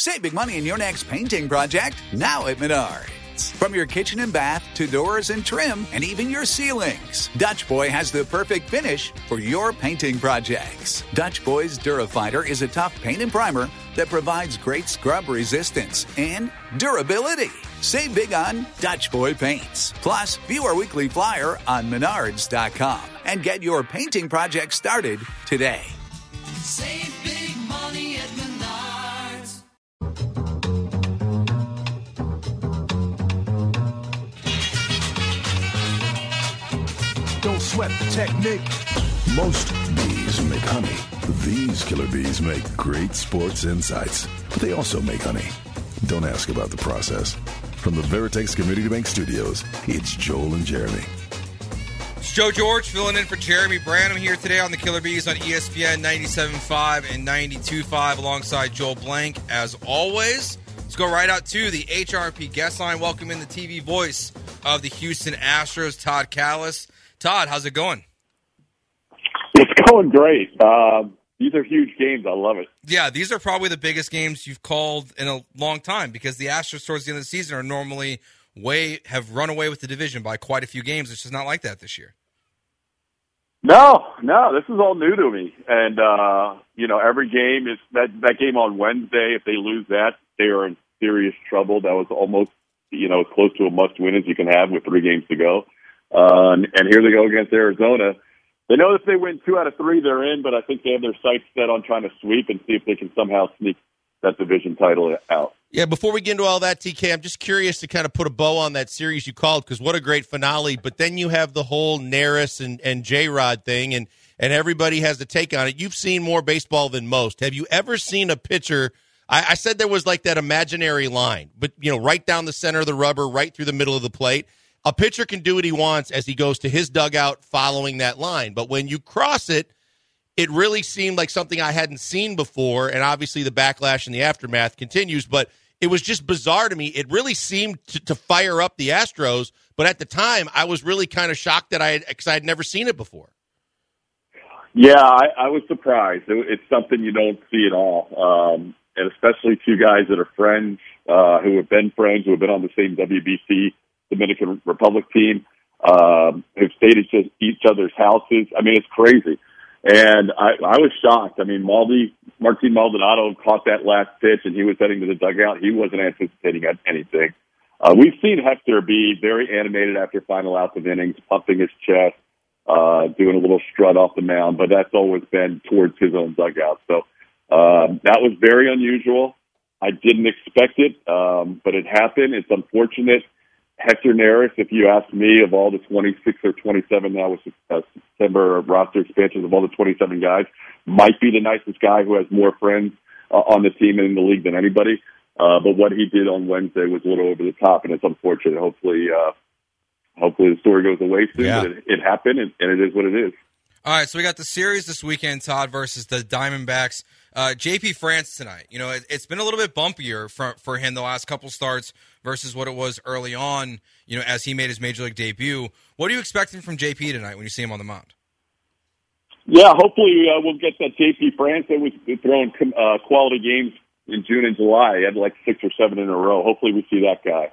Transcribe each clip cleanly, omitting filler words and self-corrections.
Save big money in your next painting project now at Menards. From your kitchen and bath to doors and trim and even your ceilings, Dutch Boy has the perfect finish for your painting projects. Dutch Boy's Durafighter is a tough paint and primer that provides great scrub resistance and durability. Save big on Dutch Boy paints. Plus, view our weekly flyer on Menards.com and get your painting project started today. Save big money at Menards. Don't sweat the technique. Most bees make honey. These killer bees make great sports insights, but they also make honey. Don't ask about the process. From the Veritex Community Bank Studios, it's Joel and Jeremy. It's Joe George filling in for Jeremy Branham here today on the Killer Bees on ESPN 97.5 and 92.5 alongside Joel Blank. As always, let's go right out to the HRP guest line. Welcome in the TV voice of the Houston Astros, Todd Kalas. Todd, how's it going? It's going great. These are huge games. I love it. Yeah, these are probably the biggest games you've called in a long time because the Astros towards the end of the season are normally have run away with the division by quite a few games. It's just not like that this year. No, this is all new to me. And, every game is that game on Wednesday. If they lose that, they are in serious trouble. That was almost, as close to a must-win as you can have with 3 games to go. And here they go against Arizona. They know if they win 2 out of 3, they're in, but I think they have their sights set on trying to sweep and see if they can somehow sneak that division title out. Yeah, before we get into all that, TK, I'm just curious to kind of put a bow on that series you called, because what a great finale. But then you have the whole Neris and J-Rod thing, and everybody has a take on it. You've seen more baseball than most. Have you ever seen a pitcher – I said there was like that imaginary line, but, right down the center of the rubber, right through the middle of the plate. A pitcher can do what he wants as he goes to his dugout following that line. But when you cross it, it really seemed like something I hadn't seen before, and obviously the backlash and the aftermath continues, but it was just bizarre to me. It really seemed to fire up the Astros, but at the time, I was really kind of shocked because I had never seen it before. Yeah, I was surprised. It's something you don't see at all, and especially 2 guys that are friends, who have been friends, who have been on the same WBC Dominican Republic team, have stayed at each other's houses. I mean, it's crazy. And I was shocked. I mean, Martin Maldonado caught that last pitch, and he was heading to the dugout. He wasn't anticipating anything. We've seen Hector be very animated after final outs of innings, pumping his chest, doing a little strut off the mound, but that's always been towards his own dugout. So that was very unusual. I didn't expect it, but it happened. It's unfortunate. Hector Neris, if you ask me, of all the 26 or 27 now with September roster expansions, of all the 27 guys, might be the nicest guy who has more friends on the team and in the league than anybody. But what he did on Wednesday was a little over the top, and it's unfortunate. Hopefully the story goes away soon, but it happened, and it is what it is. All right, so we got the series this weekend, Todd, versus the Diamondbacks. JP France tonight. It's been a little bit bumpier for him the last couple starts versus what it was early on, as he made his Major League debut. What are you expecting from JP tonight when you see him on the mound? Yeah, hopefully we'll get that JP France that was throwing quality games in June and July. He had like 6 or 7 in a row. Hopefully we see that guy.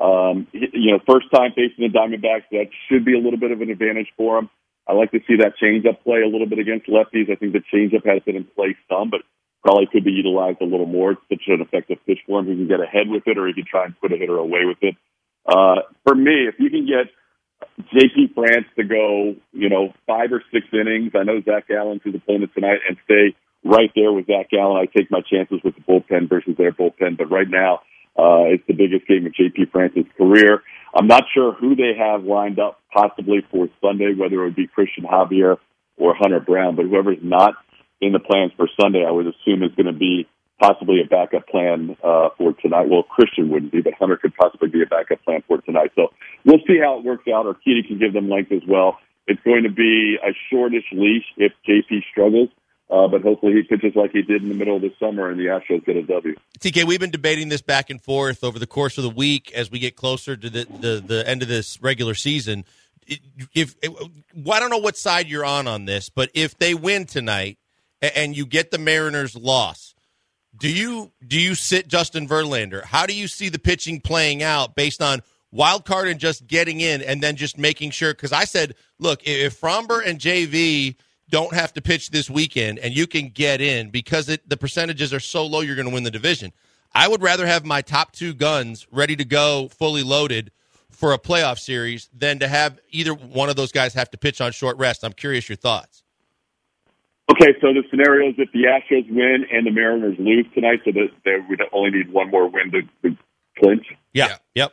First time facing the Diamondbacks, that should be a little bit of an advantage for him. I like to see that changeup play a little bit against lefties. I think the changeup has been in play some, but probably could be utilized a little more. It's such an effective pitch for him. He can get ahead with it, or he can try and put a hitter away with it. For me, if you can get JP France to go, 5 or 6 innings, I know Zach Gallen's his opponent tonight, and stay right there with Zach Gallen, I take my chances with the bullpen versus their bullpen. But right now, it's the biggest game of JP France's career. I'm not sure who they have lined up possibly for Sunday, whether it would be Christian Javier or Hunter Brown, but whoever's not in the plans for Sunday, I would assume is going to be possibly a backup plan for tonight. Well, Christian wouldn't be, but Hunter could possibly be a backup plan for tonight. So we'll see how it works out. Urquidy can give them length as well. It's going to be a shortish leash if JP struggles. But hopefully he pitches like he did in the middle of the summer and the Astros get a W. TK, we've been debating this back and forth over the course of the week as we get closer to the end of this regular season. I don't know what side you're on this, but if they win tonight and you get the Mariners' loss, Do you sit Justin Verlander? How do you see the pitching playing out based on wild card and just getting in and then just making sure? Because I said, look, if Fromber and JV don't have to pitch this weekend and you can get in because the percentages are so low, you're going to win the division. I would rather have my top two guns ready to go, fully loaded for a playoff series than to have either one of those guys have to pitch on short rest. I'm curious your thoughts. Okay, so the scenario is if the Astros win and the Mariners lose tonight, so that they would only need one more win to clinch. Yeah. Yep.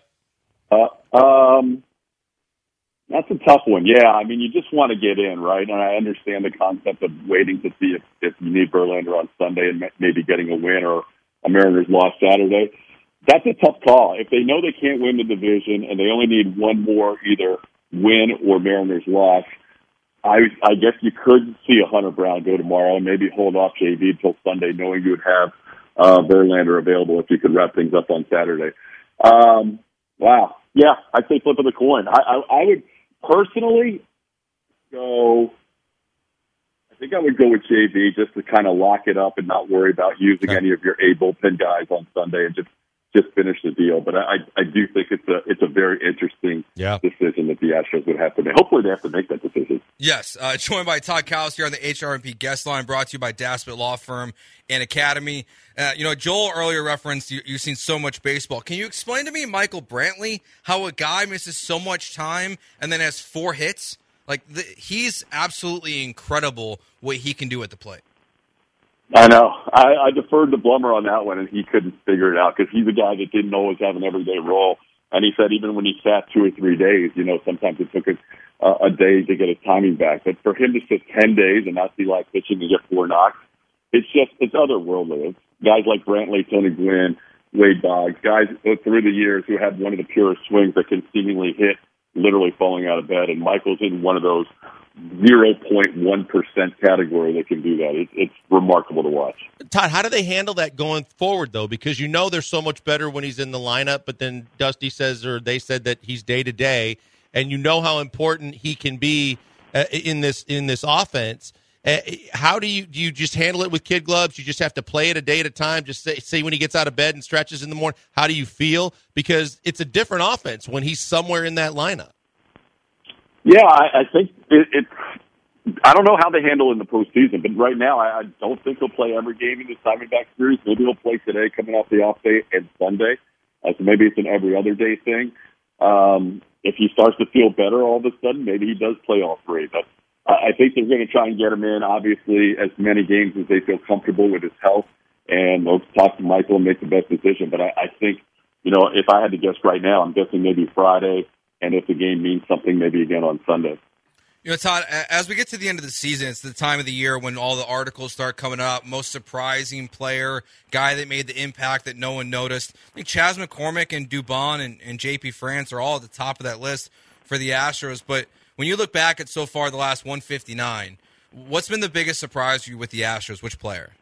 That's a tough one. Yeah, I mean, you just want to get in, right? And I understand the concept of waiting to see if you need Verlander on Sunday and maybe getting a win or a Mariners loss Saturday. That's a tough call. If they know they can't win the division and they only need one more either win or Mariners loss, I guess you could see a Hunter Brown go tomorrow and maybe hold off JV until Sunday, knowing you would have Verlander available if you could wrap things up on Saturday. Wow. Yeah, I'd say flip of the coin. I would personally go, I think I would go with JV just to kind of lock it up and not worry about using any of your A bullpen guys on Sunday and just finish the deal. But I do think it's a very interesting decision that the Astros would have to make. Hopefully they have to make that decision. Yes. Joined by Todd Cowles here on the HRMP guest line, brought to you by Daspit Law Firm and Academy. Joel earlier referenced you've seen so much baseball. Can you explain to me, Michael Brantley, how a guy misses so much time and then has 4 hits? He's absolutely incredible what he can do at the plate. I know. I deferred to Blummer on that one, and he couldn't figure it out because he's a guy that didn't always have an everyday role. And he said even when he sat 2 or 3 days, sometimes it took a day to get his timing back. But for him to sit 10 days and not see live pitching and get 4 knocks, it's otherworldly. It's guys like Brantley, Tony Gwynn, Wade Boggs, guys through the years who had one of the purest swings that can seemingly hit literally falling out of bed. And Michael's in one of those 0.1% category that can do that. It's remarkable to watch. Todd, how do they handle that going forward, though? Because they're so much better when he's in the lineup, but then Dusty says, or they said that he's day-to-day, and how important he can be in this offense. How do you just handle it with kid gloves? You just have to play it a day at a time, just say when he gets out of bed and stretches in the morning, how do you feel? Because it's a different offense when he's somewhere in that lineup. Yeah, I think it's I don't know how they handle it in the postseason, but right now I don't think he'll play every game in this Diamondback series. Maybe he'll play today coming off the off day and Sunday. So maybe it's an every other day thing. If he starts to feel better all of a sudden, maybe he does play all 3. But I think they're going to try and get him in, obviously, as many games as they feel comfortable with his health. And they'll talk to Michael and make the best decision. But I think, if I had to guess right now, I'm guessing maybe Friday. And if the game means something, maybe again on Sunday. Todd, as we get to the end of the season, it's the time of the year when all the articles start coming up. Most surprising player, guy that made the impact that no one noticed. I think Chas McCormick and Dubon and JP France are all at the top of that list for the Astros. But when you look back at so far the last 159, what's been the biggest surprise for you with the Astros? Which player?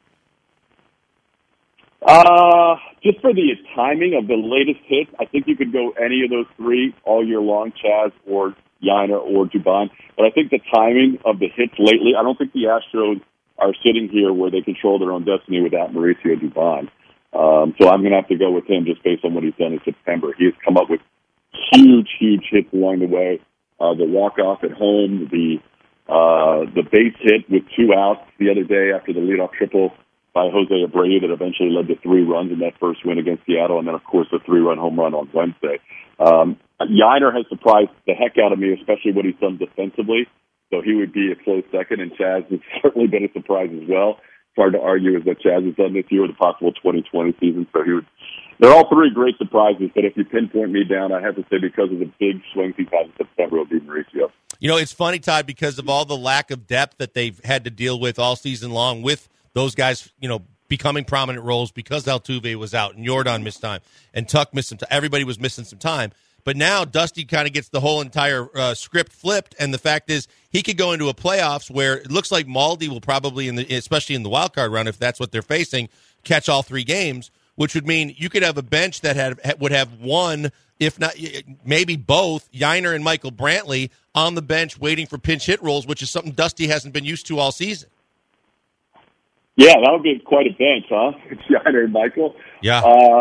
Just for the timing of the latest hits, I think you could go any of those 3 all year long, Chas or Yainer or Dubon. But I think the timing of the hits lately, I don't think the Astros are sitting here where they control their own destiny without Mauricio Dubon. So I'm going to have to go with him just based on what he's done in September. He has come up with huge hits along the way. The walk-off at home, the base hit with 2 outs the other day after the leadoff triple by Jose Abreu that eventually led to 3 runs in that first win against Seattle, and then, of course, the 3-run home run on Wednesday. Yainer has surprised the heck out of me, especially what he's done defensively, so he would be a close second, and Chas has certainly been a surprise as well. It's hard to argue with what Chas has done this year with a possible 2020 season, so they're all 3 great surprises, but if you pinpoint me down, I have to say because of the big swings he's had in September, it'll be Mauricio. It's funny, Todd, because of all the lack of depth that they've had to deal with all season long with those guys, becoming prominent roles because Altuve was out and Yordan missed time and Tuck missed some time. Everybody was missing some time. But now Dusty kind of gets the whole entire script flipped, and the fact is he could go into a playoffs where it looks like Maldi will probably, especially in the wild card round, if that's what they're facing, catch all 3 games, which would mean you could have a bench that would have one, if not maybe both, Yainer and Michael Brantley on the bench waiting for pinch hit roles, which is something Dusty hasn't been used to all season. Yeah, that would be quite a bench, huh? Yainer and Michael. Yeah.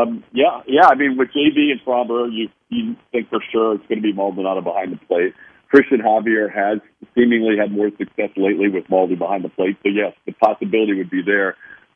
Yeah. I mean, with JB and Fromber, you think for sure it's going to be Maldonado behind the plate. Christian Javier has seemingly had more success lately with Maldi behind the plate. So, yes, the possibility would be there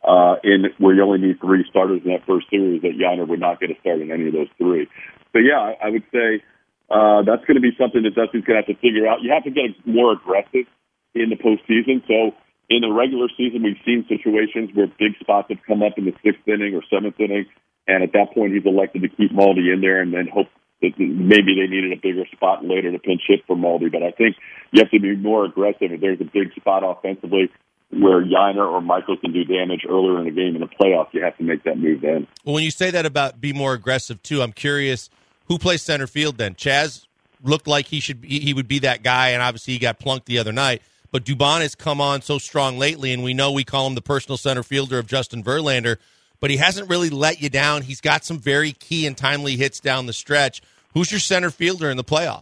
in where you only need 3 starters in that first series that Yainer would not get a start in any of those 3. So, yeah, I would say that's going to be something that Dusty's going to have to figure out. You have to get more aggressive in the postseason. So, in the regular season, we've seen situations where big spots have come up in the 6th inning or 7th inning, and at that point he's elected to keep Maldi in there and then hope that maybe they needed a bigger spot later to pinch hit for Maldi. But I think you have to be more aggressive. If there's a big spot offensively where Yainer or Michael can do damage earlier in the game in the playoffs, you have to make that move then. Well, when you say that about be more aggressive, too, I'm curious, who plays center field then? Chaz looked like he would be that guy, and obviously he got plunked the other night. But Dubon has come on so strong lately, and we know we call him the personal center fielder of Justin Verlander, but he hasn't really let you down. He's got some very key and timely hits down the stretch. Who's your center fielder in the playoffs?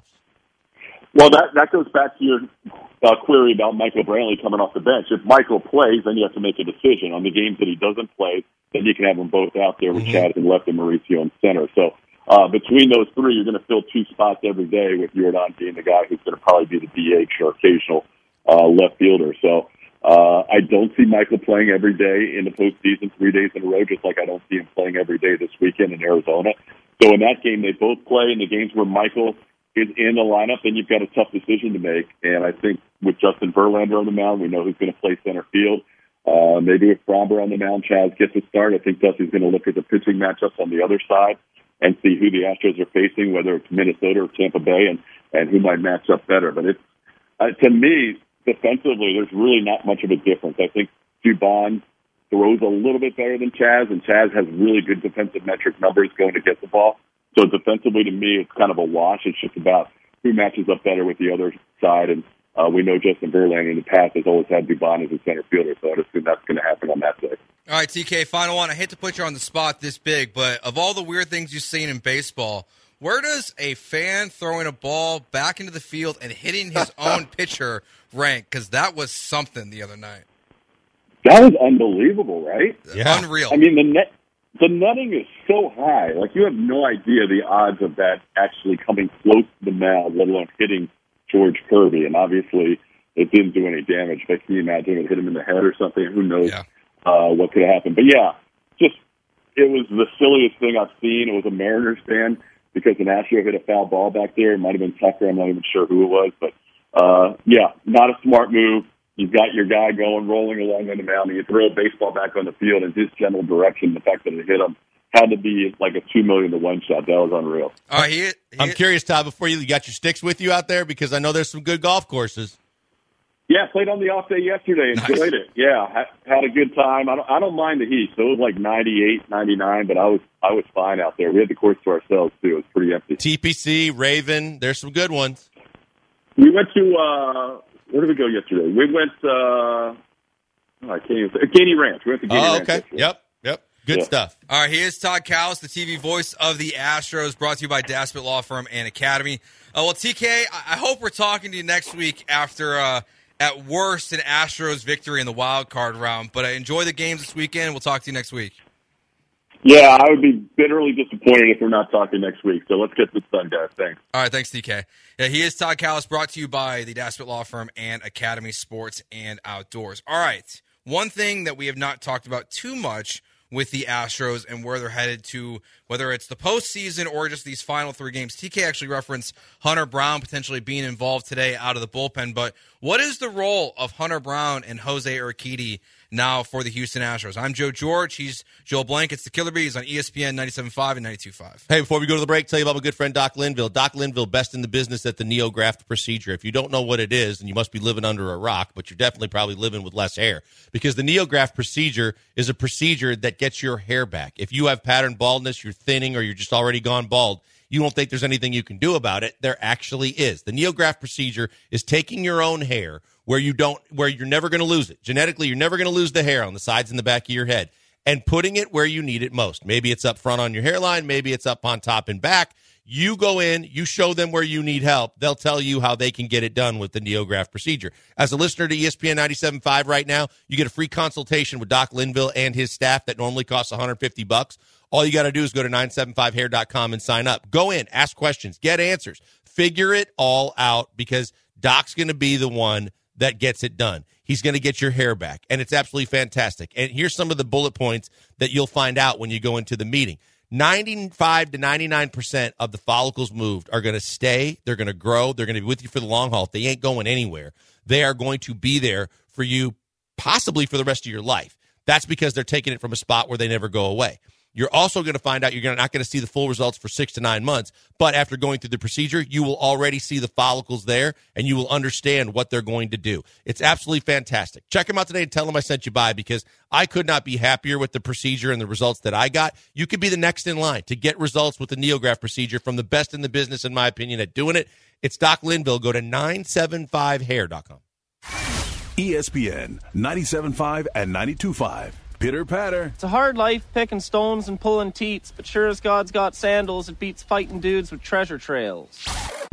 Well, that goes back to your query about Michael Brantley coming off the bench. If Michael plays, then you have to make a decision. On the games that he doesn't play, then you can have them both out there with Chad and left and Mauricio in center. So between those 3, you're going to fill 2 spots every day with Jordan being the guy who's going to probably be the DH or occasional left fielder. So I don't see Michael playing every day in the postseason 3 days in a row, just like I don't see him playing every day this weekend in Arizona. So in that game, they both play. In the games where Michael is in the lineup, then you've got a tough decision to make. And I think with Justin Verlander on the mound, we know who's going to play center field. Maybe with Fromber on the mound, Chaz gets a start. I think Dusty's going to look at the pitching matchups on the other side and see who the Astros are facing, whether it's Minnesota or Tampa Bay, and who might match up better. But it's to me, defensively, there's really not much of a difference. I think Dubon throws a little bit better than Chaz, and Chaz has really good defensive metric numbers going to get the ball. So defensively, to me, it's kind of a wash. It's just about who matches up better with the other side, and we know Justin Verlander in the past has always had Dubon as a center fielder, so I'd assume that's going to happen on that day. All right, TK, final one. I hate to put you on the spot this big, but of all the weird things you've seen in baseball, where does a fan throwing a ball back into the field and hitting his own pitcher rank? Because that was something the other night. That was unbelievable, right? Yeah. Unreal. I mean, the netting is so high. Like, you have no idea the odds of that actually coming close to the mound, let alone hitting George Kirby. And obviously, it didn't do any damage. But can you imagine it hit him in the head or something? Who knows what could have happened. But, yeah, it was the silliest thing I've seen. It was a Mariners fan because an Astro hit a foul ball back there. It might have been Tucker. I'm not even sure who it was. But, not a smart move. You've got your guy rolling along on the mound, and you throw a baseball back on the field in his general direction. The fact that it hit him had to be like a 2 million to 1 shot. That was unreal. All right, I'm curious, Todd, before you got your sticks with you out there, because I know there's some good golf courses. Yeah, played on the off day yesterday. Enjoyed it. Yeah, had a good time. I don't mind the heat. So it was like 98, 99, but I was fine out there. We had the course to ourselves too. It was pretty empty. TPC, Raven, there's some good ones. We went to where did we go yesterday? We went I can't even say Gainey Ranch. We went to Gainey Ranch. Okay. Yesterday. Yep. Good stuff. All right, here's Todd Kalas, the TV voice of the Astros, brought to you by Daspit Law Firm and Academy. Well, TK, I hope we're talking to you next week after, at worst, an Astros victory in the wild card round. But enjoy the games this weekend. We'll talk to you next week. Yeah, I would be bitterly disappointed if we're not talking next week. So let's get this done, guys. Thanks. All right, thanks, TK. Yeah, he is Todd Kalas, brought to you by the Daspit Law Firm and Academy Sports and Outdoors. All right, one thing that we have not talked about too much with the Astros and where they're headed to, whether it's the postseason or just these final 3 games. TK actually referenced Hunter Brown potentially being involved today out of the bullpen, but what is the role of Hunter Brown and Jose Urquidy now for the Houston Astros? I'm Joe George. He's Joel Blank. It's the Killer Bees on ESPN 97.5 and 92.5. Hey, before we go to the break, tell you about my good friend Doc Linville. Doc Linville, best in the business at the NeoGraft procedure. If you don't know what it is, then you must be living under a rock, but you're definitely probably living with less hair, because the NeoGraft procedure is a procedure that gets your hair back. If you have pattern baldness, you're thinning, or you're just already gone bald, you don't think there's anything you can do about it. There actually is. The NeoGraft procedure is taking your own hair where you're never going to lose it. Genetically, you're never going to lose the hair on the sides and the back of your head, and putting it where you need it most. Maybe it's up front on your hairline. Maybe it's up on top and back. You go in, you show them where you need help. They'll tell you how they can get it done with the NeoGraft procedure. As a listener to ESPN 97.5 right now, you get a free consultation with Doc Linville and his staff that normally costs $150. All you got to do is go to 975hair.com and sign up. Go in, ask questions, get answers, figure it all out, because Doc's going to be the one that gets it done. He's going to get your hair back, and it's absolutely fantastic. And here's some of the bullet points that you'll find out when you go into the meeting. 95 to 99% of the follicles moved are going to stay. They're going to grow. They're going to be with you for the long haul. They ain't going anywhere. They are going to be there for you possibly for the rest of your life. That's because they're taking it from a spot where they never go away. You're also going to find out you're not going to see the full results for 6 to 9 months, but after going through the procedure, you will already see the follicles there, and you will understand what they're going to do. It's absolutely fantastic. Check them out today and tell them I sent you by, because I could not be happier with the procedure and the results that I got. You could be the next in line to get results with the NeoGraft procedure from the best in the business, in my opinion, at doing it. It's Doc Linville. Go to 975hair.com. ESPN 97.5 and 92.5. Pitter patter. It's a hard life picking stones and pulling teats, but sure as God's got sandals, it beats fighting dudes with treasure trails.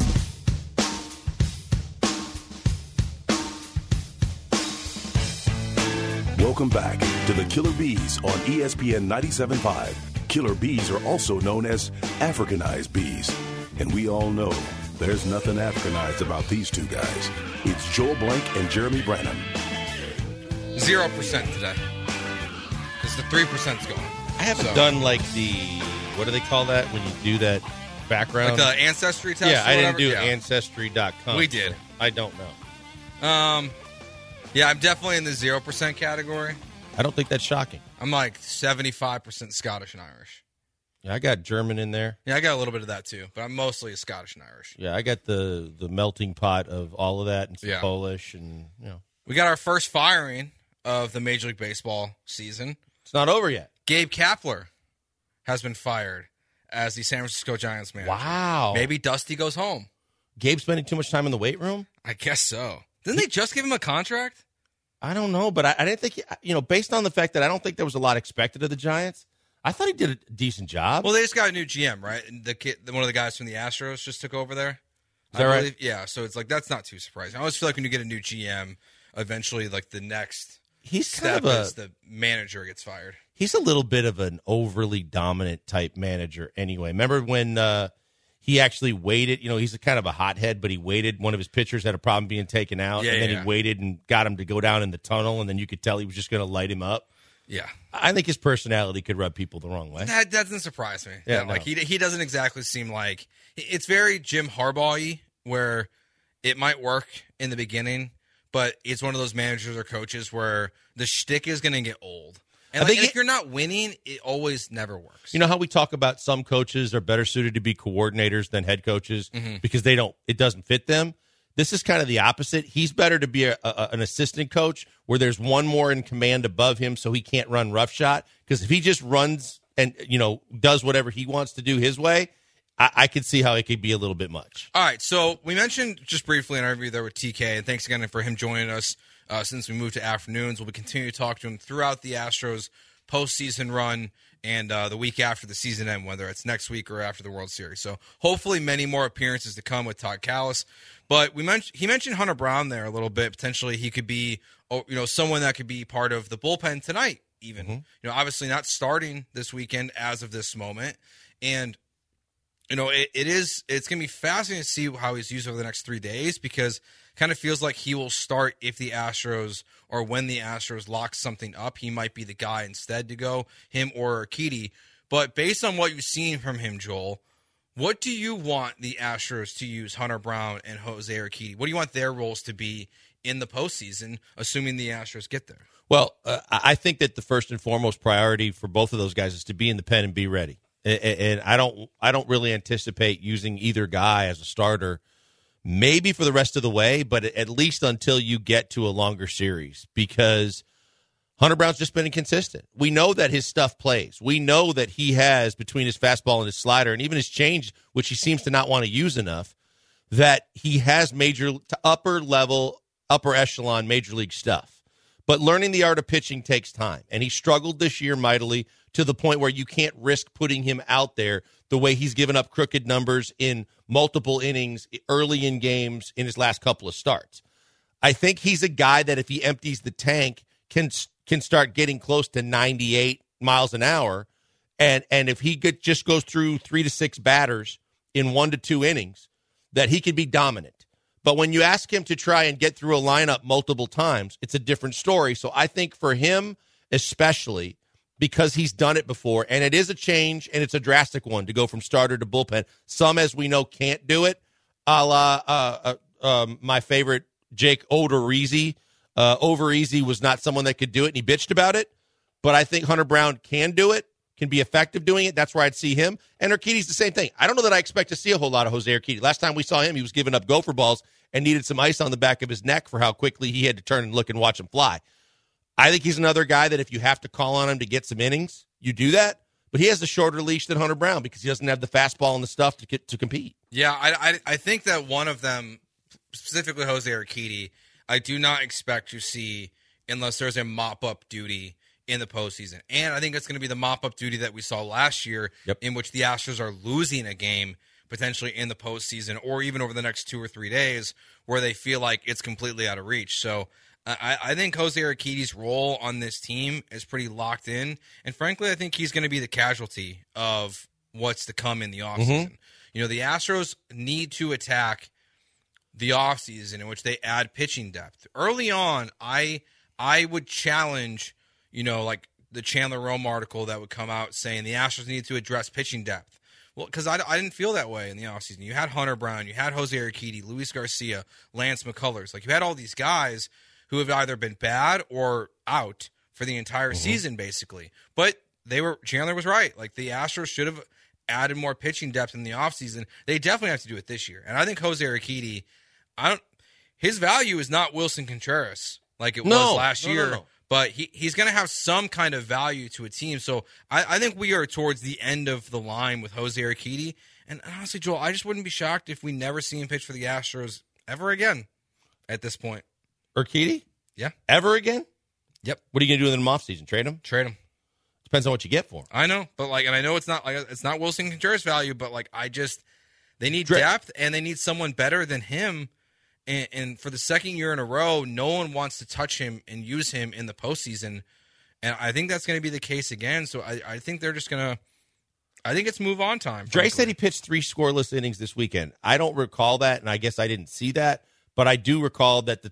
Welcome back to the Killer Bees on ESPN 97.5. Killer bees are also known as Africanized bees. And we all know there's nothing Africanized about these two guys. It's Joel Blank and Jeremy Branham. 0% today. Because the 3%'s gone. I haven't done like the, what do they call that when you do that background? Like the Ancestry test? Yeah, or I didn't whatever? do Ancestry.com. We did. So I don't know. Yeah, I'm definitely in the 0% category. I don't think that's shocking. I'm like 75% Scottish and Irish. Yeah, I got German in there. Yeah, I got a little bit of that too, but I'm mostly Scottish and Irish. Yeah, I got the melting pot of all of that and some Yeah. Polish and, you know. We got our first firing of the Major League Baseball season. It's not over yet. Gabe Kapler has been fired as the San Francisco Giants manager. Wow. Maybe Dusty goes home. Gabe spending too much time in the weight room? I guess so. Didn't they just give him a contract? I don't know, but I didn't think, based on the fact that I don't think there was a lot expected of the Giants, I thought he did a decent job. Well, they just got a new GM, right? And one of the guys from the Astros just took over there. Is that right? Yeah, so it's like that's not too surprising. I always feel like when you get a new GM, eventually, like the next step is the manager gets fired. He's a little bit of an overly dominant type manager anyway. Remember when he actually waited? He's a kind of a hothead, but he waited. One of his pitchers had a problem being taken out, and then he waited and got him to go down in the tunnel, and then you could tell he was just going to light him up. Yeah. I think his personality could rub people the wrong way. That doesn't surprise me. Yeah, like he doesn't exactly seem like it's very Jim Harbaugh-y, where it might work in the beginning, but it's one of those managers or coaches where the shtick is going to get old. And, and if you're not winning, it always never works. You know how we talk about some coaches are better suited to be coordinators than head coaches because it doesn't fit them? This is kind of the opposite. He's better to be an assistant coach where there's one more in command above him so he can't run roughshod. Because if he just runs and, does whatever he wants to do his way, I could see how it could be a little bit much. All right, so we mentioned just briefly in our interview there with TK, and thanks again for him joining us since we moved to afternoons. We'll continue to talk to him throughout the Astros postseason run and the week after the season end, whether it's next week or after the World Series. So hopefully many more appearances to come with Todd Kalas. But he mentioned Hunter Brown there a little bit. Potentially he could be, someone that could be part of the bullpen tonight even. Obviously not starting this weekend as of this moment. And, it's going to be fascinating to see how he's used over the next 3 days because it kind of feels like he will start if the Astros or when the Astros lock something up, he might be the guy instead to go, him or Urquidy. But based on what you've seen from him, Joel, what do you want the Astros to use Hunter Brown and Jose Urquidy? What do you want their roles to be in the postseason, assuming the Astros get there? Well, I think that the first and foremost priority for both of those guys is to be in the pen and be ready. And I don't really anticipate using either guy as a starter, maybe for the rest of the way, but at least until you get to a longer series because Hunter Brown's just been inconsistent. We know that his stuff plays. We know that he has, between his fastball and his slider, and even his change, which he seems to not want to use enough, that he has upper echelon major league stuff. But learning the art of pitching takes time, and he struggled this year mightily to the point where you can't risk putting him out there the way he's given up crooked numbers in multiple innings early in games in his last couple of starts. I think he's a guy that if he empties the tank can start getting close to 98 miles an hour. And if he just goes through 3 to 6 batters in 1 to 2 innings, that he could be dominant. But when you ask him to try and get through a lineup multiple times, it's a different story. So I think for him, especially because he's done it before, and it is a change, and it's a drastic one to go from starter to bullpen. Some, as we know, can't do it, a la my favorite Jake Odorizzi. Odorizzi was not someone that could do it, and he bitched about it. But I think Hunter Brown can do it, can be effective doing it. That's where I'd see him. And Urquidy's the same thing. I don't know that I expect to see a whole lot of Jose Urquidy. Last time we saw him, he was giving up gopher balls and needed some ice on the back of his neck for how quickly he had to turn and look and watch him fly. I think he's another guy that if you have to call on him to get some innings, you do that. But he has a shorter leash than Hunter Brown because he doesn't have the fastball and the stuff to compete. Yeah, I think that one of them, specifically Jose Urquidy, I do not expect to see unless there's a mop-up duty in the postseason. And I think it's going to be the mop-up duty that we saw last year, in which the Astros are losing a game potentially in the postseason or even over the next 2 or 3 days where they feel like it's completely out of reach. So I think Jose Urquidy's role on this team is pretty locked in. And frankly, I think he's going to be the casualty of what's to come in the offseason. You know, the Astros need to attack the offseason in which they add pitching depth. Early on, I would challenge, you know, like the Chandler Rome article that would come out saying the Astros need to address pitching depth. Well, because I didn't feel that way in the offseason. You had Hunter Brown, you had Jose Urquidy, Luis Garcia, Lance McCullers. Like, you had all these guys who have either been bad or out for the entire season, basically. But Chandler was right. Like, the Astros should have added more pitching depth in the offseason. They definitely have to do it this year. And I think Jose Urquidy, his value is not Wilson Contreras like it was last year. No. But he's going to have some kind of value to a team. So I think we are towards the end of the line with Jose Urquidy. And honestly, Joel, I just wouldn't be shocked if we never see him pitch for the Astros ever again at this point. Urquidy? Yeah. Ever again? Yep. What are you going to do in the offseason? Trade him? Trade him. Depends on what you get for him. I know, but and I know it's not Wilson Contreras value, but they need depth and they need someone better than him. And for the second year in a row, no one wants to touch him and use him in the postseason. And I think that's going to be the case again. So I think they're just going to – I think it's move on time. Dre said he pitched 3 scoreless innings this weekend. I don't recall that, and I guess I didn't see that. But I do recall that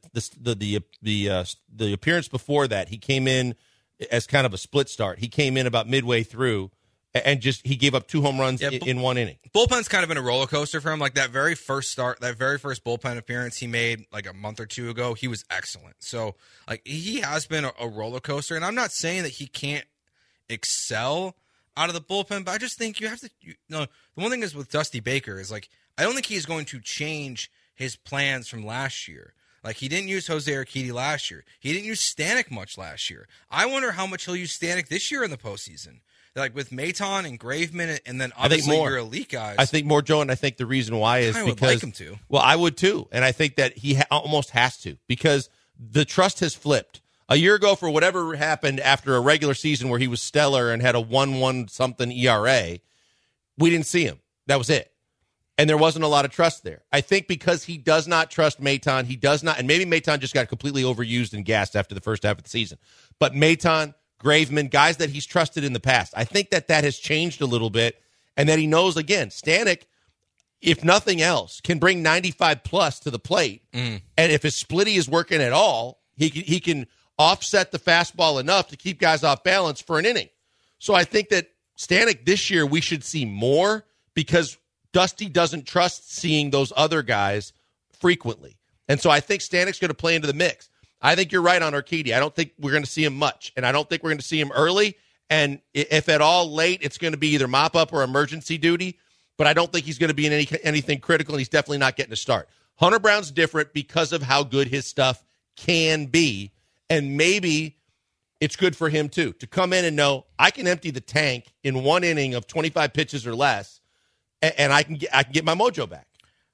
the appearance before that, he came in as kind of a split start. He came in about midway through. And he gave up 2 home runs in 1 inning. Bullpen's kind of been a roller coaster for him. Like that very first bullpen appearance he made like a month or 2 ago, he was excellent. So like he has been a roller coaster. And I'm not saying that he can't excel out of the bullpen, but I just think you have to. The one thing is with Dusty Baker is like I don't think he's going to change his plans from last year. Like he didn't use Jose Urquidy last year. He didn't use Stanek much last year. I wonder how much he'll use Stanek this year in the postseason. Like with Maton and Graveman, and then obviously your elite guys. I think more, Joe, and I think the reason why is because I would like him to. Well, I would too, and I think that he almost has to because the trust has flipped. A year ago, for whatever happened after a regular season where he was stellar and had a 1.1 something ERA, we didn't see him. That was it, and there wasn't a lot of trust there. I think because he does not trust Maton, he does not, and maybe Maton just got completely overused and gassed after the first half of the season, but Maton, Graveman, guys that he's trusted in the past. I think that has changed a little bit, and that he knows, again, Stanek, if nothing else, can bring 95-plus to the plate, and if his splitty is working at all, he can offset the fastball enough to keep guys off balance for an inning. So I think that Stanek this year we should see more because Dusty doesn't trust seeing those other guys frequently. And so I think Stanek's going to play into the mix. I think you're right on Urquidy. I don't think we're going to see him much, and I don't think we're going to see him early. And if at all late, it's going to be either mop-up or emergency duty. But I don't think he's going to be in anything critical, and he's definitely not getting a start. Hunter Brown's different because of how good his stuff can be, and maybe it's good for him too to come in and know I can empty the tank in 1 inning of 25 pitches or less, and I can get my mojo back.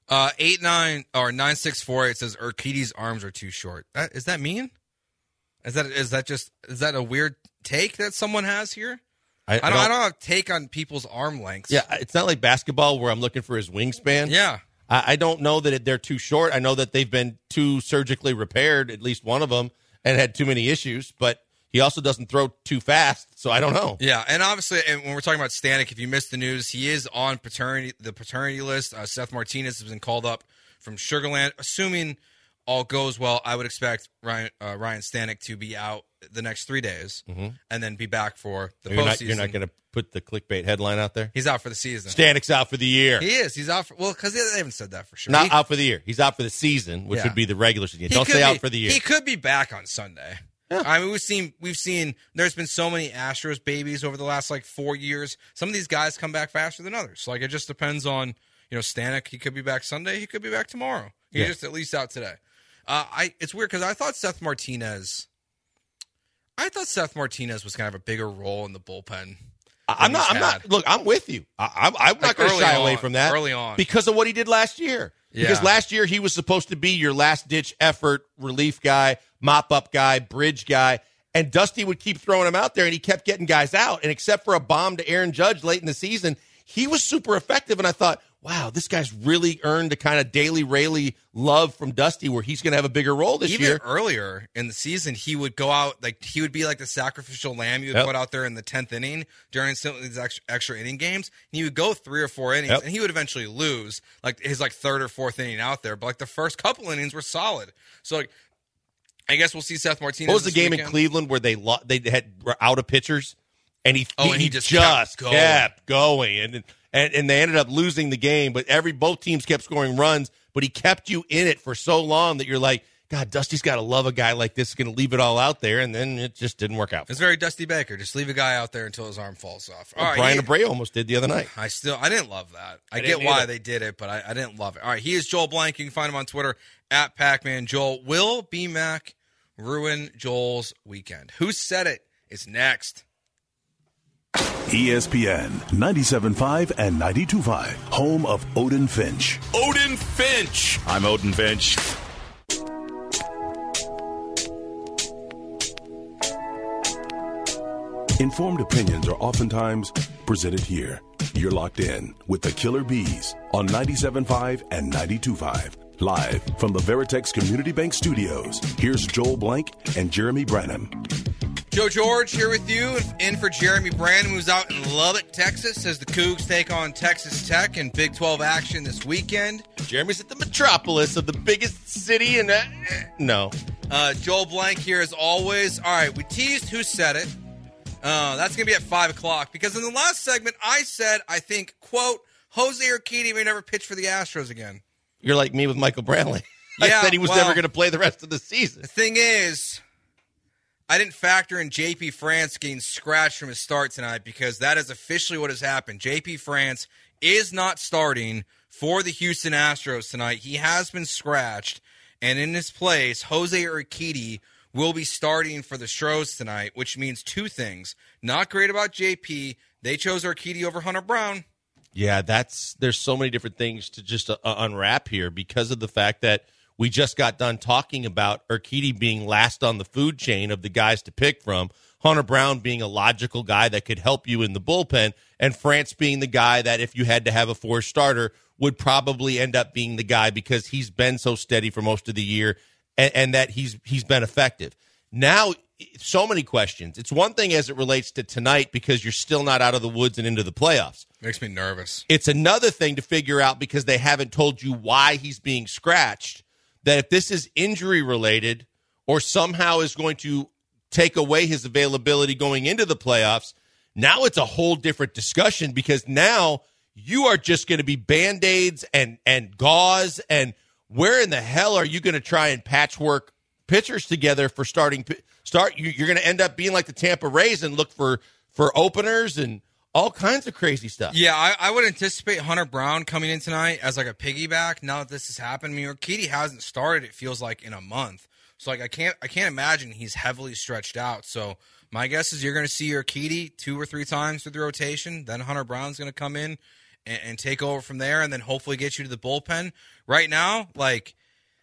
9648 says Urquidy's arms are too short. Is that mean? Is that a weird take that someone has here? I don't have a take on people's arm lengths. Yeah, it's not like basketball where I'm looking for his wingspan. Yeah. I don't know that they're too short. I know that they've been too surgically repaired, at least one of them, and had too many issues. But he also doesn't throw too fast, so I don't know. Yeah, and obviously, and when we're talking about Stanek, if you missed the news, he is on the paternity list. Seth Martinez has been called up from Sugar Land. Assuming all goes well, I would expect Ryan Stanek to be out the next 3 days and then be back for the postseason. You're not going to put the clickbait headline out there? He's out for the season. Stanek's out for the year. He is. He's out for, well, because they haven't said that for sure. Not out for the year. He's out for the season, which would be the regular season. Don't say out for the year. He could be back on Sunday. Yeah. I mean, we've seen there's been so many Astros babies over the last 4 years. Some of these guys come back faster than others. It just depends on, Stanek. He could be back Sunday. He could be back tomorrow. He's just at least out today. It's weird because I thought Seth Martinez was going to have a bigger role in the bullpen. I'm not. Look, I'm with you. I'm not going to shy away from that early on because of what he did last year. Because last year he was supposed to be your last-ditch effort relief guy, mop-up guy, bridge guy, and Dusty would keep throwing him out there, and he kept getting guys out. And except for a bomb to Aaron Judge late in the season, he was super effective. And I thought, wow, this guy's really earned the kind of daily Rayleigh love from Dusty where he's going to have a bigger role this year. Even earlier in the season, he would go out, he would be like the sacrificial lamb you would put out there in the 10th inning during these extra inning games. And he would go 3 or 4 innings, and he would eventually lose, his third or fourth inning out there. But the first couple innings were solid. So I guess we'll see Seth Martinez. What was the game in Cleveland where they had out of pitchers, and he just kept going. And they ended up losing the game, but both teams kept scoring runs, but he kept you in it for so long that you're like, God, Dusty's got to love a guy like this, going to leave it all out there, and then it just didn't work out. It's very Dusty Baker. Just leave a guy out there until his arm falls off. All right, Brian Abreu almost did the other night. I didn't love that. I get why they did it, but I didn't love it. All right, he is Joel Blank. You can find him on Twitter at Pacman Joel. Will BMAC ruin Joel's weekend? Who said it? It's next. ESPN 97.5 and 92.5, home of Odin Finch. Odin Finch. I'm Odin Finch. Informed opinions are oftentimes presented here. You're locked in with the Killer Bees on 97.5 and 92.5. Live from the Veritex Community Bank Studios, here's Joel Blank and Jeremy Branham. Joe George here with you, in for Jeremy Branham, who's out in Lubbock, Texas, as the Cougs take on Texas Tech in Big 12 action this weekend. Jeremy's at the metropolis of the biggest city in no. Joel Blank here as always. All right, we teased who said it. That's going to be at 5 o'clock because in the last segment I said, I think, quote, Jose Urquidy may never pitch for the Astros again. You're like me with Michael Brantley. I said he was never going to play the rest of the season. The thing is, I didn't factor in J.P. France getting scratched from his start tonight because that is officially what has happened. J.P. France is not starting for the Houston Astros tonight. He has been scratched, and in his place, Jose Urquidy will be starting for the Stros tonight, which means two things. Not great about J.P. They chose Urquidy over Hunter Brown. Yeah, there's so many different things to just unwrap here because of the fact that we just got done talking about Urquidy being last on the food chain of the guys to pick from, Hunter Brown being a logical guy that could help you in the bullpen, and France being the guy that if you had to have a fourth starter would probably end up being the guy because he's been so steady for most of the year and that he's been effective. Now, so many questions. It's one thing as it relates to tonight because you're still not out of the woods and into the playoffs. Makes me nervous. It's another thing to figure out because they haven't told you why he's being scratched, that if this is injury related or somehow is going to take away his availability going into the playoffs, now it's a whole different discussion because now you are just going to be Band-Aids and gauze, and where in the hell are you going to try and patchwork pitchers together for start? You're going to end up being like the Tampa Rays and look for openers and all kinds of crazy stuff. Yeah, I would anticipate Hunter Brown coming in tonight as like a piggyback. Now that this has happened, I mean, Urquidy hasn't started. It feels like in a month, so like I can't imagine he's heavily stretched out. So my guess is you're going to see Urquidy 2 or 3 times through the rotation. Then Hunter Brown's going to come in and take over from there, and then hopefully get you to the bullpen. Right now, like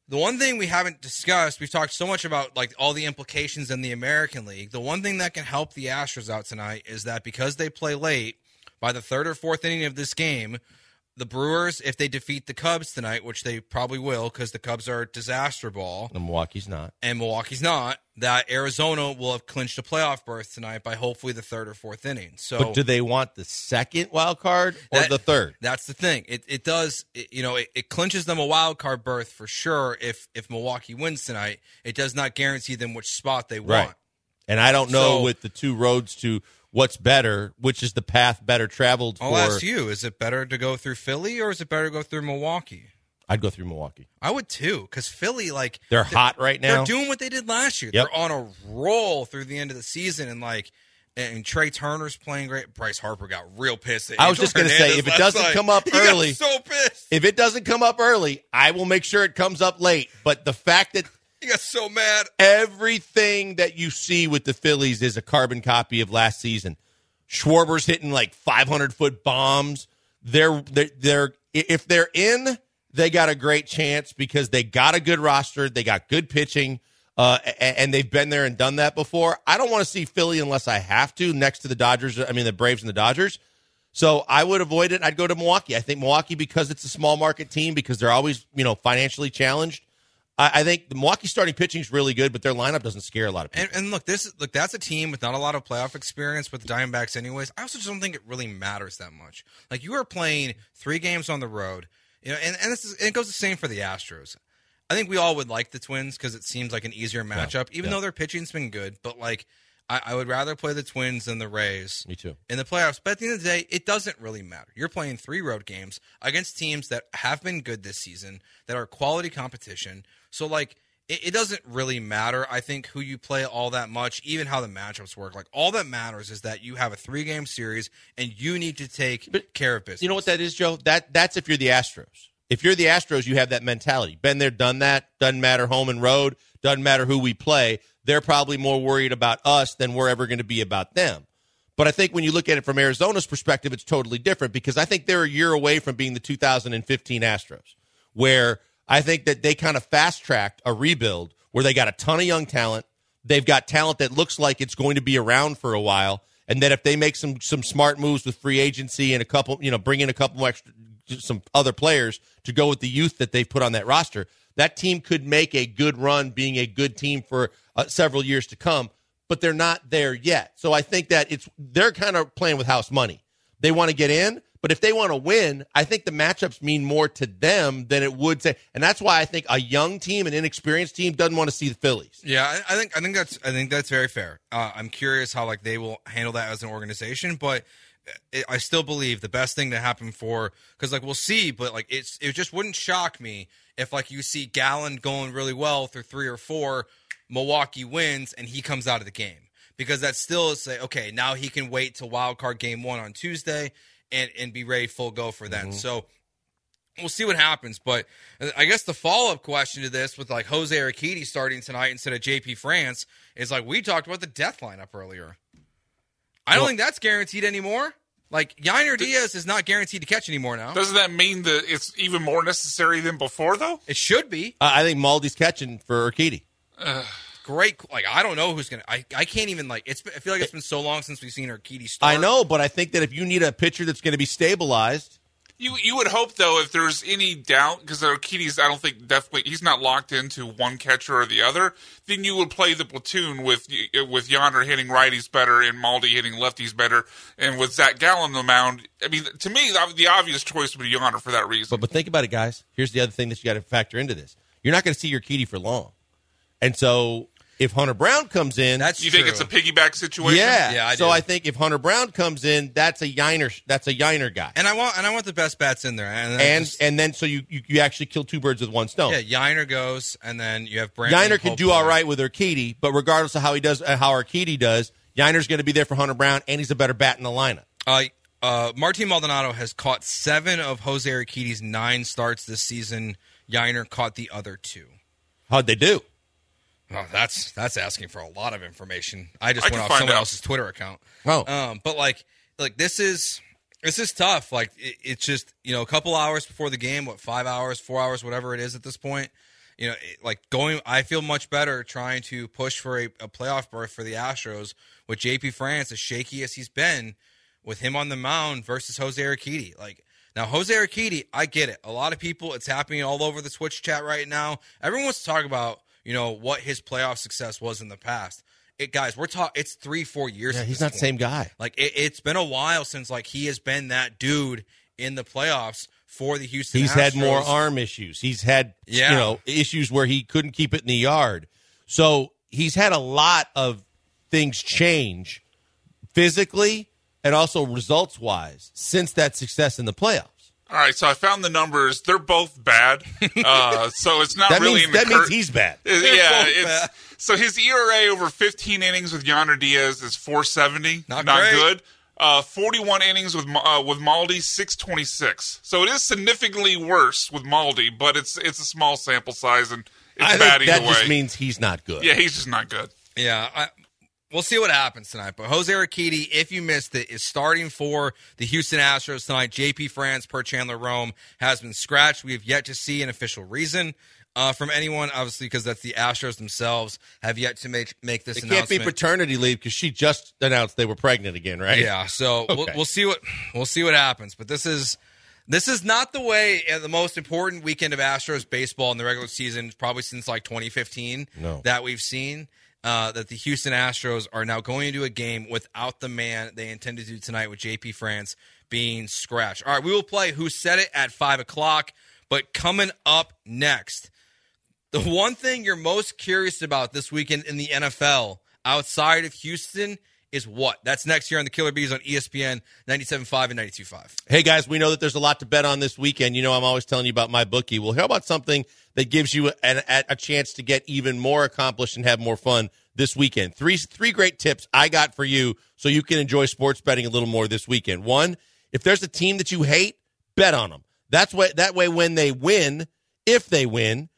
The one thing we haven't discussed, we've talked so much about like all the implications in the American League. The one thing that can help the Astros out tonight is that because they play late, by the third or fourth inning of this game, the Brewers, if they defeat the Cubs tonight, which they probably will because the Cubs are a disaster ball. And Milwaukee's not. That Arizona will have clinched a playoff berth tonight by hopefully the third or fourth inning. So, but do they want the second wild card or the third? That's the thing. It clinches them a wild card berth for sure if Milwaukee wins tonight. It does not guarantee them which spot they want. And I don't know with the two roads to what's better, which is the path better traveled for. I'll ask you, is it better to go through Philly or is it better to go through Milwaukee? I'd go through Milwaukee. I would too, because Philly, they're hot right now. They're doing what they did last year. Yep. They're on a roll through the end of the season, and Trey Turner's playing great. Bryce Harper got real pissed. I was just going to say, if it doesn't come up early, so pissed. If it doesn't come up early, I will make sure it comes up late. But the fact that he got so mad, everything that you see with the Phillies is a carbon copy of last season. Schwarber's hitting 500-foot bombs. If they're in, they got a great chance because they got a good roster. They got good pitching, and they've been there and done that before. I don't want to see Philly unless I have to next to the Dodgers. The Braves and the Dodgers. So I would avoid it. I'd go to Milwaukee. I think Milwaukee, because it's a small market team, because they're always financially challenged. I think the Milwaukee starting pitching is really good, but their lineup doesn't scare a lot of people. And look, that's a team with not a lot of playoff experience with the Diamondbacks anyways. I also just don't think it really matters that much. You are playing 3 games on the road, and it goes the same for the Astros. I think we all would like the Twins because it seems like an easier matchup, even though their pitching's been good. But I would rather play the Twins than the Rays. Me too. In the playoffs. But at the end of the day, it doesn't really matter. You're playing 3 road games against teams that have been good this season, that are quality competition. So, it doesn't really matter, I think, who you play all that much, even how the matchups work. All that matters is that you have a 3-game series, and you need to take care of business. You know what that is, Joe? That's if you're the Astros. If you're the Astros, you have that mentality. Been there, done that. Doesn't matter home and road. Doesn't matter who we play. They're probably more worried about us than we're ever going to be about them. But I think when you look at it from Arizona's perspective, it's totally different because I think they're a year away from being the 2015 Astros, where I think that they kind of fast-tracked a rebuild where they got a ton of young talent. They've got talent that looks like it's going to be around for a while, and that if they make some smart moves with free agency and bring in a couple extra, some other players to go with the youth that they've put on that roster, that team could make a good run being a good team for several years to come, but they're not there yet. So I think that they're kind of playing with house money. They want to get in, but if they want to win, I think the matchups mean more to them than it would say. And that's why I think a young team, an inexperienced team, doesn't want to see the Phillies. Yeah, I think that's very fair. I'm curious how they will handle that as an organization, but I still believe the best thing to happen because we'll see, but it just wouldn't shock me if you see Gallen going really well through 3 or 4, Milwaukee wins and he comes out of the game, because that still is okay, now he can wait till wild card game 1 on Tuesday and be ready full go for that. So we'll see what happens. But I guess the follow-up question to this with Jose Urquidy starting tonight instead of JP France is we talked about the death lineup earlier. I don't think that's guaranteed anymore. Yainer Diaz is not guaranteed to catch anymore now. Doesn't that mean that it's even more necessary than before, though? It should be. I think Maldi's catching for Urquidy. Great. I don't know who's going to – I can't even I feel like it's been so long since we've seen Urquidy start. I know, but I think that if you need a pitcher that's going to be stabilized – You would hope, though, if there's any doubt, because Urquidy's, I don't think he's not locked into one catcher or the other, then you would play the platoon with Yonder hitting righties better and Maldi hitting lefties better, and with Zach Gallen on the mound. I mean, to me, the obvious choice would be Yonder for that reason. But think about it, guys. Here's the other thing that you got to factor into this. You're not going to see Urquidy for long. And so if Hunter Brown comes in, you think it's a piggyback situation? Yeah, I think if Hunter Brown comes in, that's a Yiner guy. And I want the best bats in there. And then so you actually kill 2 birds with one stone. Yeah, Yiner goes, and then you have Brandon. Yiner can do all right with Urquidy, but regardless of how Urquidy does, Yiner's going to be there for Hunter Brown, and he's a better bat in the lineup. Martin Maldonado has caught 7 of Jose Urquidy's 9 starts this season. Yiner caught the other 2. How'd they do? Oh, that's asking for a lot of information. I just went off someone else's Twitter account. Oh, but this is tough. It's just a couple hours before the game. 5 hours, 4 hours, whatever it is at this point. I feel much better trying to push for a playoff berth for the Astros with JP France, as shaky as he's been, with him on the mound versus Jose Urquidy. Now, Jose Urquidy, I get it. A lot of people, it's happening all over the Twitch chat right now. Everyone wants to talk about, what his playoff success was in the past. Guys, it's 3-4 years. Yeah, he's not the same guy. It's been a while since he has been that dude in the playoffs for the Houston Astros. He's had more arm issues. He's had issues where he couldn't keep it in the yard. So he's had a lot of things change physically and also results-wise since that success in the playoffs. All right, so I found the numbers. They're both bad. So it's not that really means he's bad. Yeah, so his ERA over 15 innings with Yonder Diaz is 4.70. Not good. 41 innings with Maldi, 6.26. So it is significantly worse with Maldi, but it's a small sample size and it's bad either way. That just means he's not good. Yeah, he's just not good. Yeah, we'll see what happens tonight. But Jose Urquidy, if you missed it, is starting for the Houston Astros tonight. JP France, per Chandler Rome, has been scratched. We have yet to see an official reason from anyone, obviously, because that's the Astros themselves have yet to make this announcement. It can't be paternity leave because she just announced they were pregnant again, right? Yeah, so okay. we'll see what happens. But this is not the most important weekend of Astros baseball in the regular season, probably since 2015 that we've seen. That the Houston Astros are now going into a game without the man they intend to do tonight with JP France being scratched. All right, we will play Who Said It at 5 o'clock, but coming up next, the one thing you're most curious about this weekend in the NFL outside of Houston is what? That's next here on the Killer Bees on ESPN 97.5 and 92.5. Hey, guys, we know that there's a lot to bet on this weekend. I'm always telling you about MyBookie. Well, how about something that gives you a chance to get even more accomplished and have more fun this weekend? Three great tips I got for you so you can enjoy sports betting a little more this weekend. One, if there's a team that you hate, bet on them. That way when they win, if they win,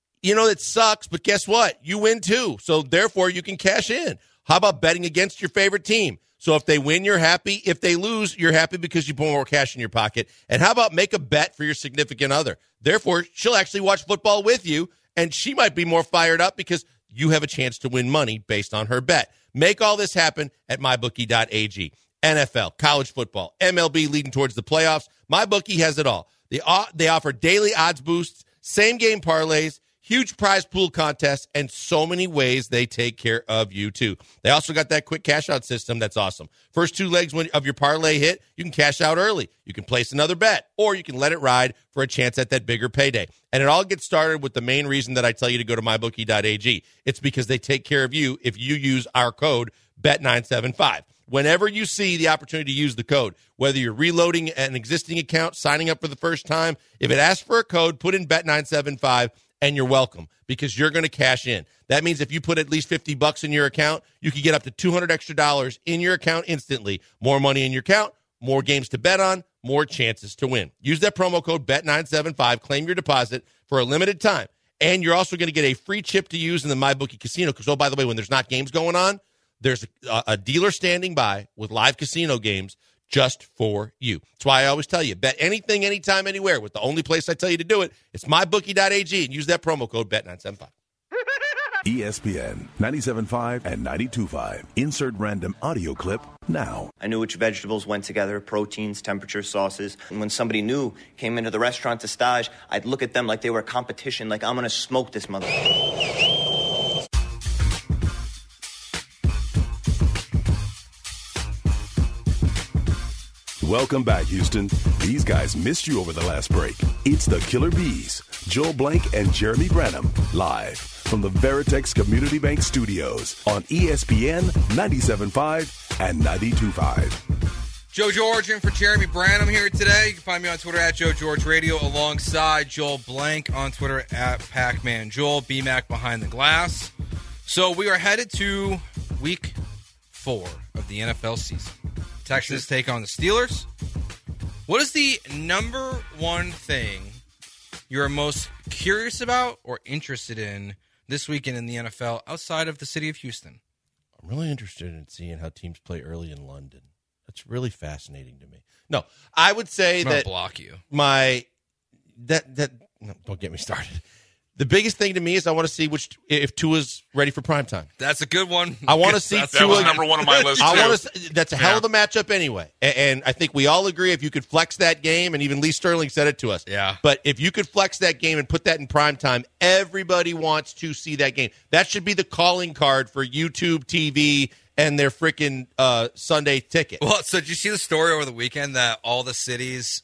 it sucks, but guess what? You win too. So therefore you can cash in. How about betting against your favorite team? So if they win, you're happy. If they lose, you're happy because you put more cash in your pocket. And how about make a bet for your significant other? Therefore, she'll actually watch football with you, and she might be more fired up because you have a chance to win money based on her bet. Make all this happen at mybookie.ag. NFL, college football, MLB leading towards the playoffs. MyBookie has it all. They offer daily odds boosts, same-game parlays, huge prize pool contests, and so many ways they take care of you, too. They also got that quick cash-out system that's awesome. First two legs of your parlay hit, you can cash out early. You can place another bet, or you can let it ride for a chance at that bigger payday. And it all gets started with the main reason that I tell you to go to mybookie.ag. It's because they take care of you if you use our code BET975. Whenever you see the opportunity to use the code, whether you're reloading an existing account, signing up for the first time, if it asks for a code, put in BET975, and you're welcome because you're going to cash in. That means if you put at least $50 in your account, you can get up to $200 extra in your account instantly. More money in your account, more games to bet on, more chances to win. Use that promo code BET975, claim your deposit for a limited time. And you're also going to get a free chip to use in the MyBookie casino because, oh, by the way, when there's not games going on, there's a dealer standing by with live casino games just for you. That's why I always tell you, bet anything, anytime, anywhere. With the only place I tell you to do it, it's mybookie.ag, and use that promo code BET975. ESPN 97.5 and 92.5. Insert random audio clip now. I knew which vegetables went together, proteins, temperature, sauces. And when somebody new came into the restaurant to stage, I'd look at them like they were a competition, like I'm going to smoke this mother. Welcome back, Houston. These guys missed you over the last break. It's the Killer Bees, Joel Blank and Jeremy Branham, live from the Veritex Community Bank Studios on ESPN 97.5 and 92.5. Joe George in for Jeremy Branham here today. You can find me on Twitter at Joe George Radio alongside Joel Blank on Twitter at Pac-Man Joel, BMAC behind the glass. So we are headed to week 4 of the NFL season. Texans take on the Steelers. What is the number one thing you're most curious about or interested in this weekend in the NFL outside of the city of Houston? I'm really interested in seeing how teams play early in London. That's really fascinating to me. No, I would say that block you. No, don't get me started. The biggest thing to me is I want to see if Tua's ready for prime time. That's a good one. I want to see that Tua. was number one on my list, too. That's a hell of a matchup anyway. And I think we all agree if you could flex that game, and even Lee Sterling said it to us. Yeah. But if you could flex that game and put that in prime time, everybody wants to see that game. That should be the calling card for YouTube TV and their freaking Sunday ticket. Well, so did you see the story over the weekend that all these cities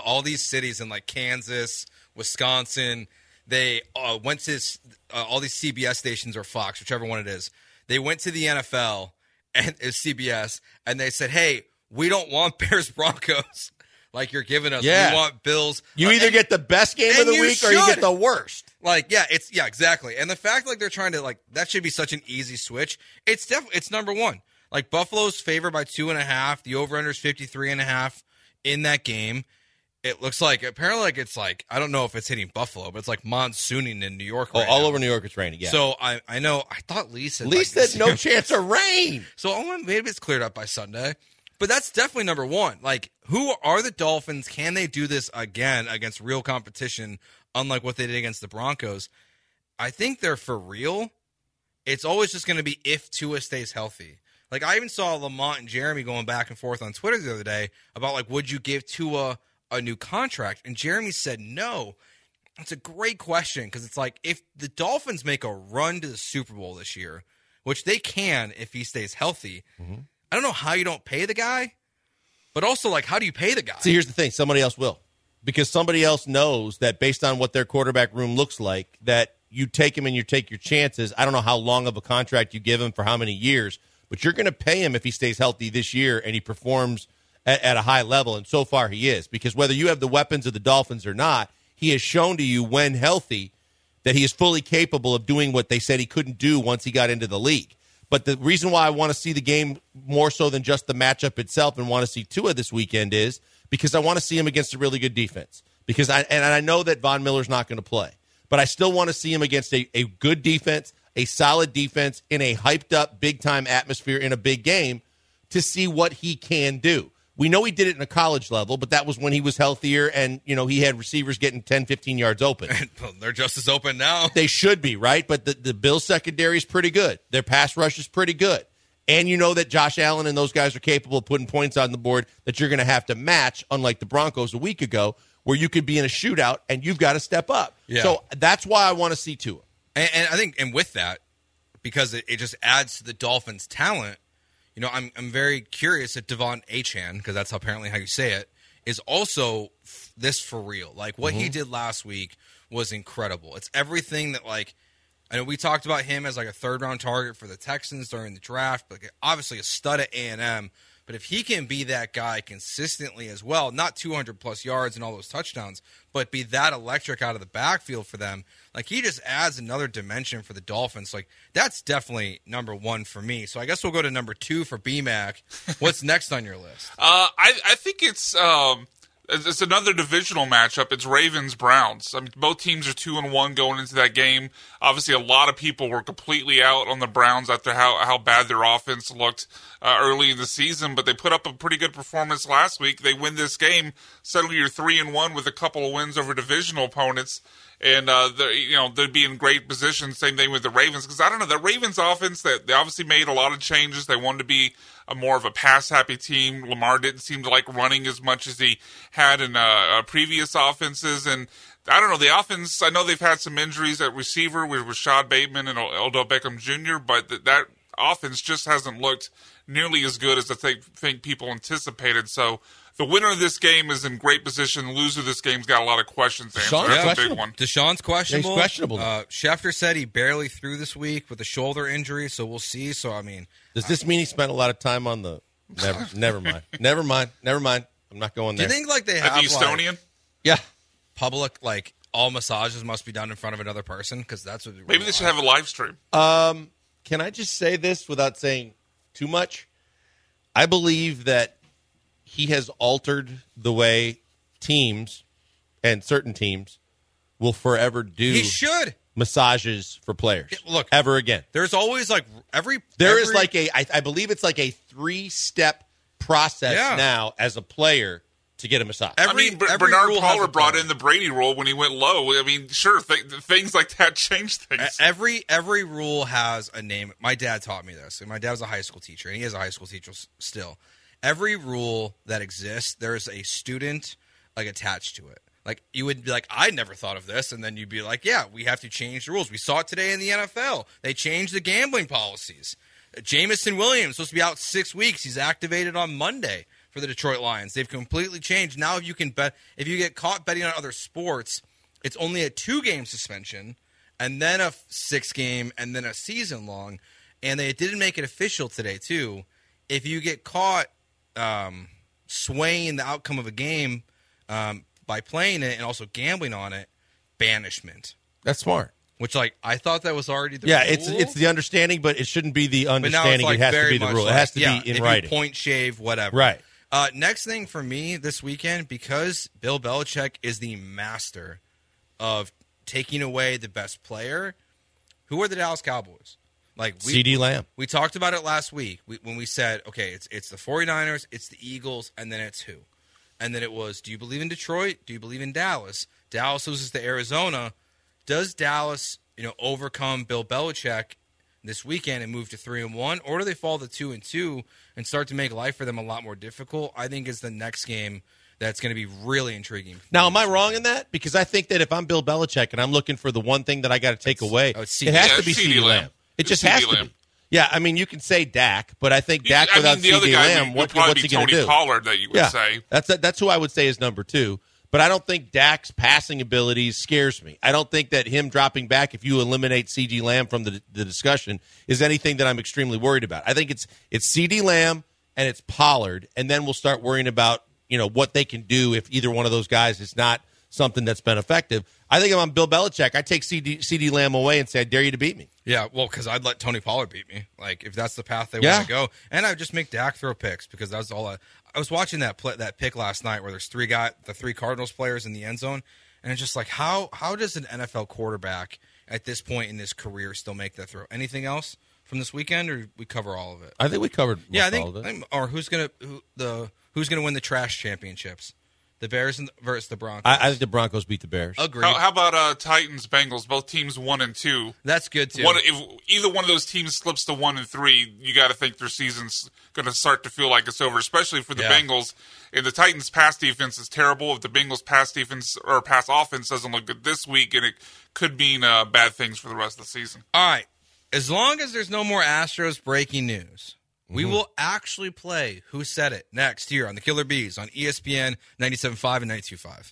in like Kansas, Wisconsin, they went to all these CBS stations or Fox, whichever one it is. They went to the NFL and it's CBS, and they said, "Hey, we don't want Bears Broncos like you're giving us. Yeah. We want Bills." You either get the best game of the week or you get the worst. Like, exactly. And the fact like they're trying to that should be such an easy switch. It's number one. Like Buffalo's favored by 2.5. The over/under is 53.5 in that game. It looks like apparently it's I don't know if it's hitting Buffalo, but it's like monsooning in New York. All over New York it's raining. Yeah. So I know. I thought Lee said no chance of rain. So maybe it's cleared up by Sunday. But that's definitely number one. Like, who are the Dolphins? Can they do this again against real competition, unlike what they did against the Broncos? I think they're for real. It's always just going to be if Tua stays healthy. Like, I even saw Lamont and Jeremy going back and forth on Twitter the other day about, would you give Tua a new contract? And Jeremy said no. It's a great question because it's if the Dolphins make a run to the Super Bowl this year, which they can if he stays healthy, I don't know how you don't pay the guy, but also how do you pay the guy? See, here's the thing. Somebody else will, because somebody else knows that based on what their quarterback room looks like, that you take him and you take your chances. I don't know how long of a contract you give him for how many years, but you're going to pay him if he stays healthy this year and he performs at a high level, and so far he is. Because whether you have the weapons of the Dolphins or not, he has shown to you when healthy that he is fully capable of doing what they said he couldn't do once he got into the league. But the reason why I want to see the game more so than just the matchup itself and want to see Tua this weekend is because I want to see him against a really good defense. Because I know that Von Miller's not going to play, but I still want to see him against a good defense, a solid defense in a hyped-up, big-time atmosphere in a big game to see what he can do. We know he did it in a college level, but that was when he was healthier and, he had receivers getting 10, 15 yards open. They're just as open now. They should be, right? But the Bills' secondary is pretty good. Their pass rush is pretty good. And you know that Josh Allen and those guys are capable of putting points on the board that you're going to have to match, unlike the Broncos a week ago, where you could be in a shootout and you've got to step up. Yeah. So that's why I want to see Tua. And I think, and with that, because it just adds to the Dolphins' talent, I'm very curious if Devon Achane, because that's apparently how you say it, is also this for real. What he did last week was incredible. It's everything that, I know we talked about him as a third-round target for the Texans during the draft, but obviously a stud at A&M. But if he can be that guy consistently as well, not 200-plus yards and all those touchdowns, but be that electric out of the backfield for them, he just adds another dimension for the Dolphins. That's definitely number one for me. So I guess we'll go to number two for BMAC. What's next on your list? I think it's another divisional matchup. It's Ravens-Browns. I mean, both teams are 2-1 going into that game. Obviously, a lot of people were completely out on the Browns after how bad their offense looked early in the season, but they put up a pretty good performance last week. They win this game. Suddenly, you're 3-1 with a couple of wins over divisional opponents. And they'd be in great position. Same thing with the Ravens, because I don't know, the Ravens offense, they obviously made a lot of changes. They wanted to be more of a pass-happy team. Lamar didn't seem to like running as much as he had in previous offenses. And I don't know, the offense, I know they've had some injuries at receiver with Rashad Bateman and Odell Beckham Jr., but that offense just hasn't looked nearly as good as I think people anticipated. So the winner of this game is in great position. The loser of this game's got a lot of questions to answer. That's a big one. Deshaun's questionable. He's questionable. Schefter said he barely threw this week with a shoulder injury, so we'll see. So, I mean, does this mean he spent a lot of time on the? Never mind. Never mind. I'm not going there. Do you think they have the Estonian? Yeah, public all massages must be done in front of another person because that's what. Maybe they should have a live stream. Can I just say this without saying too much? I believe that he has altered the way teams and certain teams will forever do. He should massages for players. Look, ever again. There's always I believe it's a 3-step process now as a player to get a massage. Bernard Pollard brought in the Brady rule when he went low. I mean, sure, things like that change things. Every rule has a name. My dad taught me this. My dad was a high school teacher, and he is a high school teacher still. Every rule that exists, there's a student attached to it. Like, you would be like, I never thought of this, and then you'd be like, yeah, we have to change the rules. We saw it today in the NFL. They changed the gambling policies. Jamison Williams supposed to be out 6 weeks. He's activated on Monday for the Detroit Lions. They've completely changed. Now if you get caught betting on other sports, it's only a 2-game suspension, and then a 6-game, and then a season long. And they didn't make it official today, too. If you get caught swaying the outcome of a game by playing it and also gambling on it, banishment. That's smart. Which, I thought that was already the rule. Yeah, it's the understanding, but it shouldn't be the understanding. It has to be the rule. It has to be in writing. Point shave, whatever. Right. Next thing for me this weekend, because Bill Belichick is the master of taking away the best player, who are the Dallas Cowboys? CeeDee Lamb. We talked about it last week when we said, okay, it's the 49ers, it's the Eagles, and then it's who? And then it was, do you believe in Detroit? Do you believe in Dallas? Dallas loses to Arizona. Does Dallas, overcome Bill Belichick this weekend and move to 3-1, or do they fall to 2-2 and start to make life for them a lot more difficult? I think is the next game that's going to be really intriguing. Now, am I wrong in that? Because I think that if I'm Bill Belichick and I'm looking for the one thing that I got to take away, it has to be CeeDee Lamb. It just has to be. Yeah, I mean, you can say Dak, but I think Dak without CeeDee Lamb, what's he going to do? Tony Pollard that you would say. That's who I would say is number 2. But I don't think Dak's passing abilities scares me. I don't think that him dropping back, if you eliminate CeeDee Lamb from the discussion, is anything that I'm extremely worried about. I think it's CeeDee Lamb and it's Pollard, and then we'll start worrying about what they can do if either one of those guys is not something that's been effective. I think if I'm Bill Belichick, I take CeeDee Lamb away and say, I dare you to beat me. Yeah, well, because I'd let Tony Pollard beat me. If that's the path they want to go. And I would just make Dak throw picks, because that's all I was watching that pick last night where there's the 3 Cardinals players in the end zone, and it's just how does an NFL quarterback at this point in his career still make that throw? Anything else from this weekend, or we cover all of it? I think we covered all of it. Or who's gonna win the trash championships? The Bears versus the Broncos. I think the Broncos beat the Bears. Agreed. How about Titans, Bengals? Both teams 1 and 2. That's good too. If either one of those teams slips to 1 and 3, you got to think their season's going to start to feel like it's over. Especially for the Bengals. And the Titans' pass defense is terrible. If the Bengals' pass defense or pass offense doesn't look good this week, and it could mean bad things for the rest of the season. All right, as long as there's no more Astros breaking news. We will actually play Who Said It next here on the Killer Bees on ESPN 97.5 and 92.5.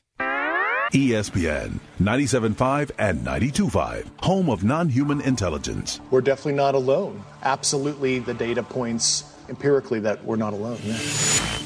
ESPN 97.5 and 92.5, home of non-human intelligence. We're definitely not alone. Absolutely, the data points empirically that we're not alone. Yeah.